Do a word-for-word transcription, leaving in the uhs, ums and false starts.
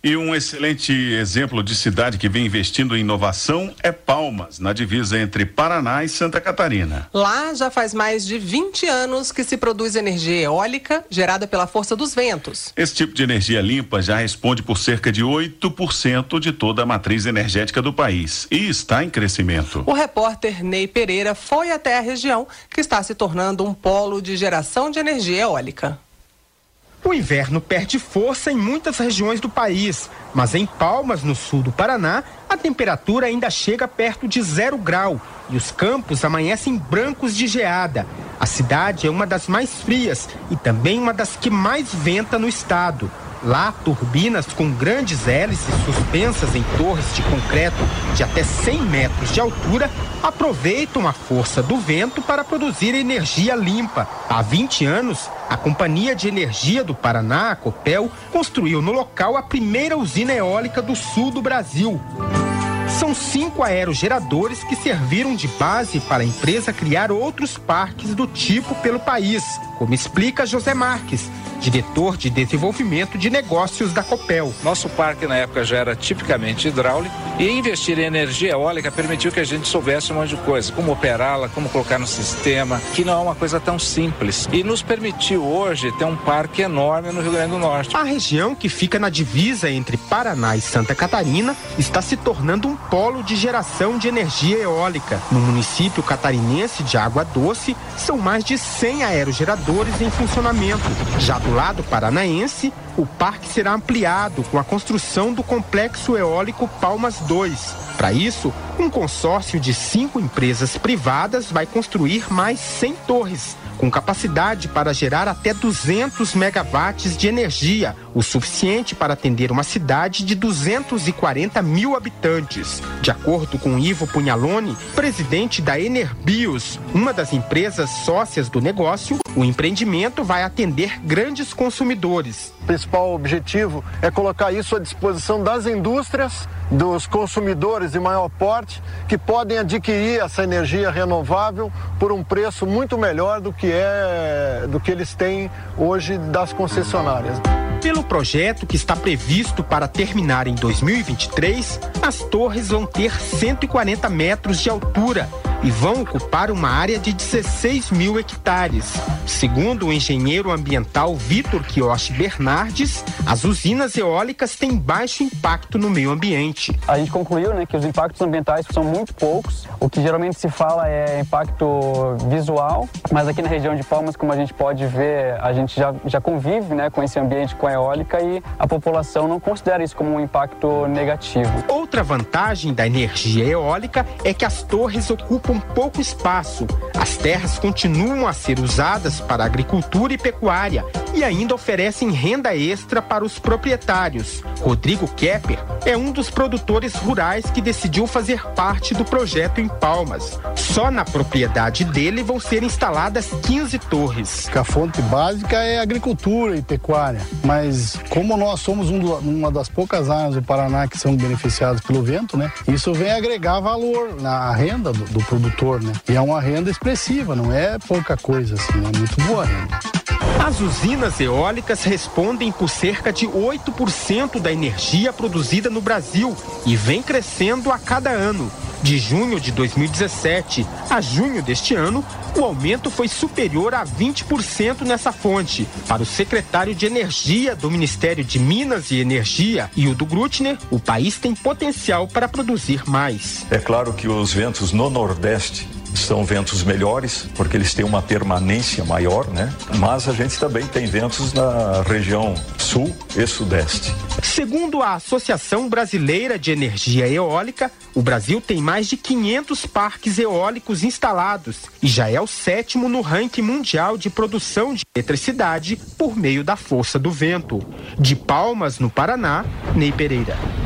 E um excelente exemplo de cidade que vem investindo em inovação é Palmas, na divisa entre Paraná e Santa Catarina. Lá já faz mais de vinte anos que se produz energia eólica gerada pela força dos ventos. Esse tipo de energia limpa já responde por cerca de oito por cento de toda a matriz energética do país e está em crescimento. O repórter Ney Pereira foi até a região, que está se tornando um polo de geração de energia eólica. O inverno perde força em muitas regiões do país, mas em Palmas, no sul do Paraná, a temperatura ainda chega perto de zero grau e os campos amanhecem brancos de geada. A cidade é uma das mais frias e também uma das que mais venta no estado. Lá, turbinas com grandes hélices suspensas em torres de concreto de até cem metros de altura aproveitam a força do vento para produzir energia limpa. Há vinte anos, a Companhia de Energia do Paraná, a Copel, construiu no local a primeira usina eólica do sul do Brasil. São cinco aerogeradores que serviram de base para a empresa criar outros parques do tipo pelo país, como explica José Marques, diretor de desenvolvimento de negócios da Copel. Nosso parque na época já era tipicamente hidráulico e investir em energia eólica permitiu que a gente soubesse um monte de coisa, como operá-la, como colocar no sistema, que não é uma coisa tão simples. E nos permitiu hoje ter um parque enorme no Rio Grande do Norte. A região, que fica na divisa entre Paraná e Santa Catarina, está se tornando um polo de geração de energia eólica. No município catarinense de Água Doce, são mais de cem aerogeradores em funcionamento. Já do lado paranaense, o parque será ampliado com a construção do complexo eólico Palmas dois. Para isso, um consórcio de cinco empresas privadas vai construir mais cem torres, com capacidade para gerar até duzentos megawatts de energia, o suficiente para atender uma cidade de duzentos e quarenta mil habitantes. De acordo com Ivo Pugnalone, presidente da Enerbios, uma das empresas sócias do negócio, o empreendimento vai atender grandes consumidores. O principal objetivo é colocar isso à disposição das indústrias, dos consumidores de maior porte, que podem adquirir essa energia renovável por um preço muito melhor do que é do que eles têm hoje das concessionárias. Pelo projeto, que está previsto para terminar em dois mil e vinte e três, as torres vão ter cento e quarenta metros de altura e vão ocupar uma área de dezesseis mil hectares. Segundo o engenheiro ambiental Vitor Quioche Bernardes, as usinas eólicas têm baixo impacto no meio ambiente. A gente concluiu, né, que os impactos ambientais são muito poucos. O que geralmente se fala é impacto visual, mas aqui na região de Palmas, como a gente pode ver, a gente já, já convive, né, com esse ambiente, com a eólica, e a população não considera isso como um impacto negativo. Outra vantagem da energia eólica é que as torres ocupam pouco espaço. As terras continuam a ser usadas para agricultura e pecuária e ainda oferecem renda extra para os proprietários. Rodrigo Kepper é um dos produtores rurais que decidiu fazer parte do projeto em Palmas. Só na propriedade dele vão ser instaladas quinze torres. A fonte básica é agricultura e pecuária, mas como nós somos um do, uma das poucas áreas do Paraná que são beneficiadas pelo vento, né? Isso vem agregar valor na renda do, do produtor, né? E é uma renda expressiva, não é pouca coisa assim, é muito boa a renda. As usinas eólicas respondem por cerca de oito por cento da energia produzida no Brasil e vem crescendo a cada ano. De junho de dois mil e dezessete a junho deste ano, o aumento foi superior a vinte por cento nessa fonte. Para o secretário de Energia do Ministério de Minas e Energia, Hildo Grutner, o país tem potencial para produzir mais. É claro que os ventos no Nordeste são ventos melhores, porque eles têm uma permanência maior, né? Mas a gente também tem ventos na região sul e sudeste. Segundo a Associação Brasileira de Energia Eólica, o Brasil tem mais de quinhentos parques eólicos instalados e já é o sétimo no ranking mundial de produção de eletricidade por meio da força do vento. De Palmas, no Paraná, Ney Pereira.